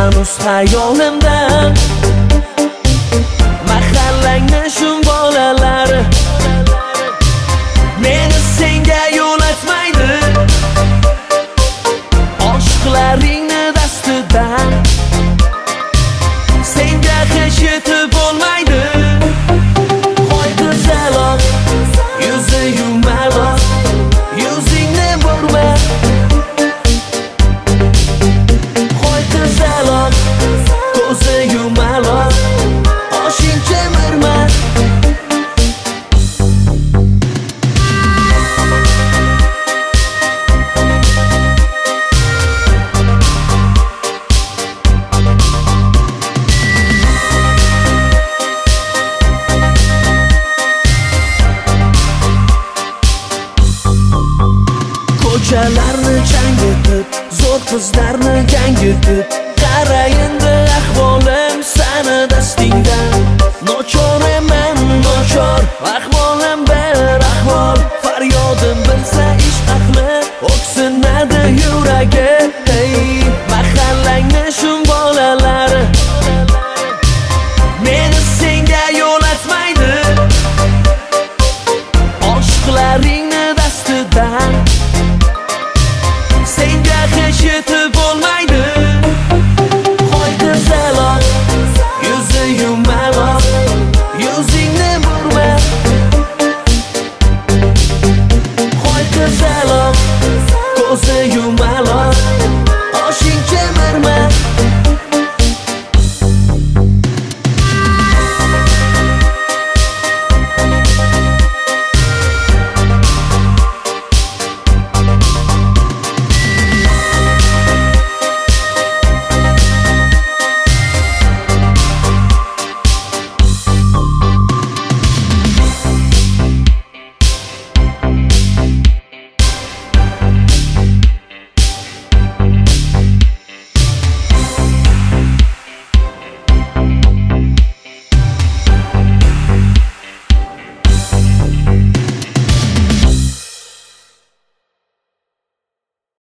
hanuz hayolimdan. Mahallangni shu bolalari meni senga yo'latmaydi. Oshiqlaringni dastidan senga hech yetib bo'lmaydi. Qo'y go'zaloq, yuzi yumaloq, yuzingni burma. Qo'y go'zaloq, ko'zi yumaloq, oshing chemirma. Ko'chalarni changitib, zo'r qizlarni gangitib, qarayin